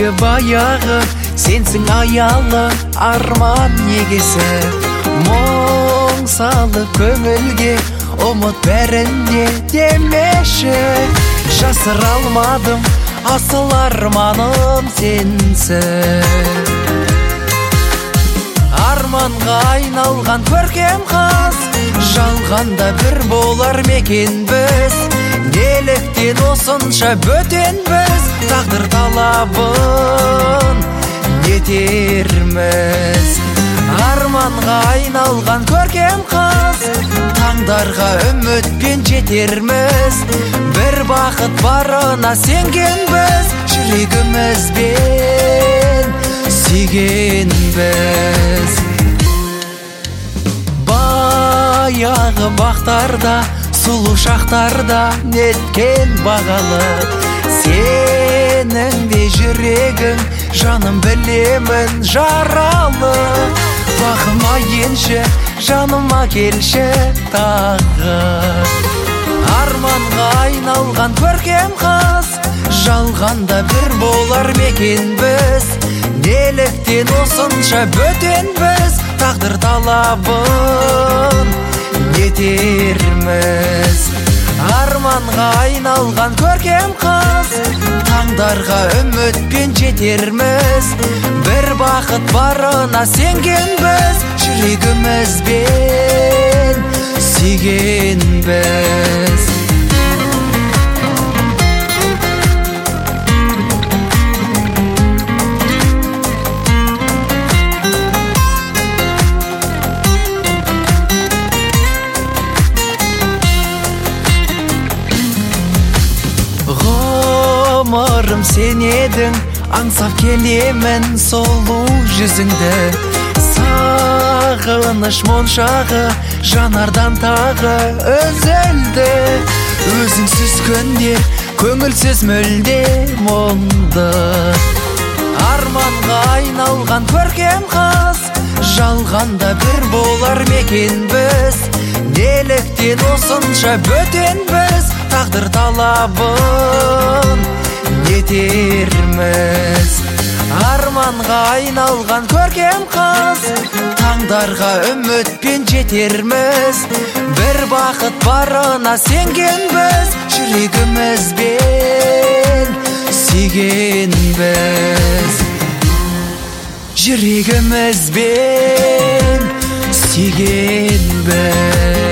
баяғы, сенсің аялы арман егесі. Мұң салып көңілге, ұмыт бәріне демеші. Жасыра алмадым, асыл арманым сенсің. Арманға айналған көркем қыз, жалғанда бір болар мекен біз. Неліктен осынша бөтенбіз, тағдыр талабын нетерміз. Арманға айналған көркем қыз, таңдарға үмітпен жетерміз. Бір бақыт барына сенгенбіз, жүрегімізбен сүйгенбіз. Баяғы бақтарда, сұлу шақтарда неткен бағалы. Сенің де жүрегің, жаным білемін жаралы. Бақыма енші, жаныма келші тағы. Арманға айналған көркем қыз, жалғанда бір болар мекен біз. Неліктен осынша бөтенбіз, тағдыр талабын нетерміз. Арманға айналған көркем қыз, таңдарға үмітпен жетерміз. Бір бақыт барына сенгенбіз, жүрегімізбен сүйгенбіз. Ғұмырым сен едің, аңсап келемін сұлу жүзіңді. Сағыныш моншағы жанардан тағы үзілді. Өзіңсіз күндер көңілсіз мүлде мұңды. Арманға айналған көркем қыз, жалғанда бір болар мекен біз. Неліктен осынша бөтенбіз, тағдыр талабын нетерміз. Арманға айналған көркем қыз, таңдарға үмітпен жетерміз. Бір бақыт барына сенгенбіз, жүрегімізбен сүйгенбіз. Жүрегімізбен сүйгенбіз.